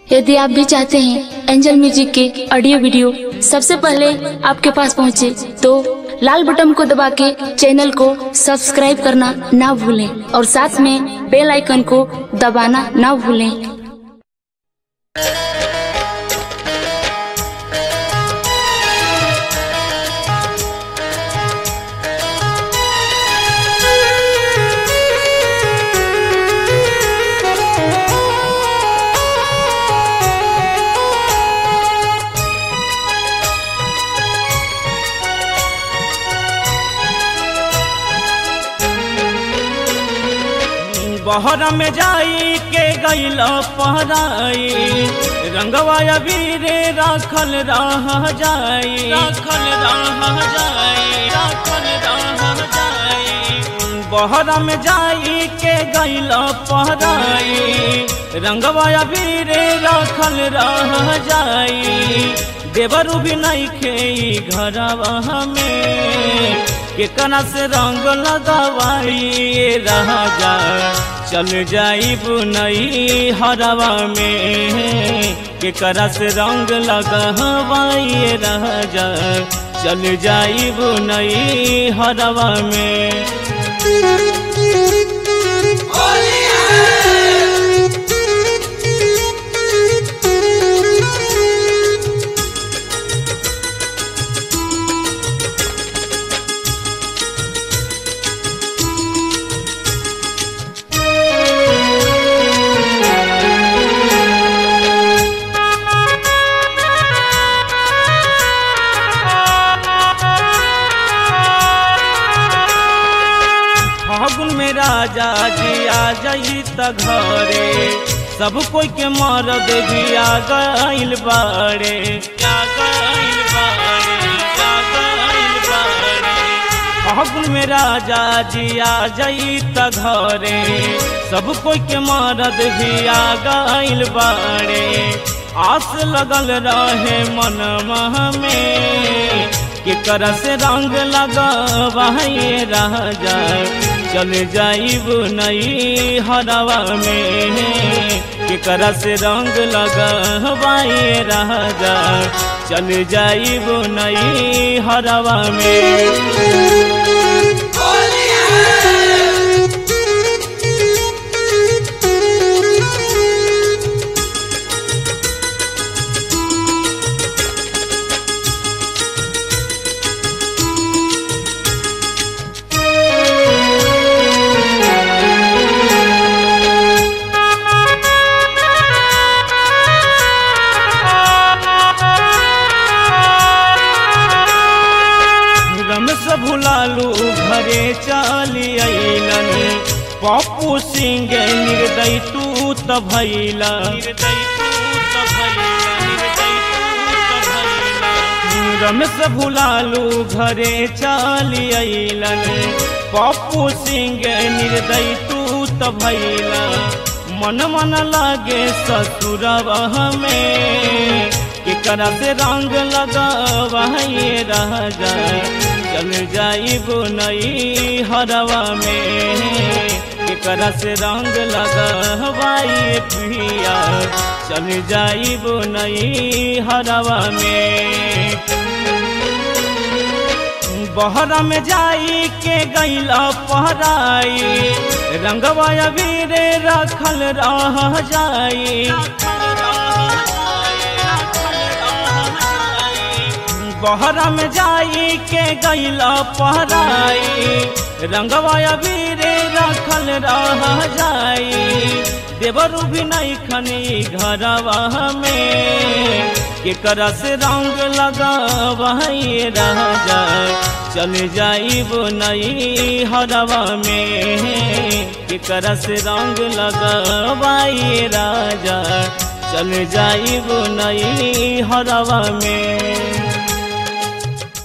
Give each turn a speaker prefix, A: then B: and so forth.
A: यदि आप भी चाहते हैं एंजल म्यूजिक के ऑडियो वीडियो सबसे पहले आपके पास पहुंचे, तो लाल बटन को दबा के चैनल को सब्सक्राइब करना ना भूलें और साथ में बेल आइकन को दबाना ना भूलें।
B: बहरा में जाई के गईल पहराई, रंगवा वीरे राखल रह जाई, राखल रह जाई, राखल रह जाई। बहरा में जाई के गईल पहराई, रंगवा वीरे राखल रह जाई। देवरू भी नहीं खेई घरवा में, केकरा से रंग लगावाई रह जा। चल जाइब नई हरवा में, केकरा से रंग लगावाई रह जा। चल जाइब नई हरवा में। फागुन में राजा जी आ जाई त घरे, सब कोई के मरद भी आ गइल बाड़े, आ गइल बाड़े, आ गइल बाड़े। फागुन में राजा जी आ जाई त घरे, सब कोई के मरद भी आ गइल बाड़े। आस लगल रहे मनवा में, केकरा से रंग लगावाई रह जा। चल जाइब नई हरवा में, केकरा से रंग लगावाई रह जा। चल जाइब नई हरवा में। भुलालू घरे चली अइलन, पप्पू सिंह निर्दयी तू त भइला, निर्दयी तू त भइला, निर्दयी तू त भइला। रमेश भुलालू घरे चली अइलन, पप्पू सिंह निर्दयी तू त भइला। मन मन लागे ससुरवा में, केकरा से रंग लगावाई रह जा। चल जाइब नई हरवा में, केकरा से रंग लगावाई पिया। चल जाइब नई हरवा में। बहरा में जाई के गईल पहराई, रंगवा वीरे राखल रह जाई। बहरा में जाई के गईल पहराई, रंगवा वीरे राखल रह जाई। देवरू भी नहीं खनी घरवा में, केकरा से रंग लगावाई रह जा। चल जाइब नई हरवा में, केकरा से रंग लगावाई रह जा। चल जाइब नई हरवा में।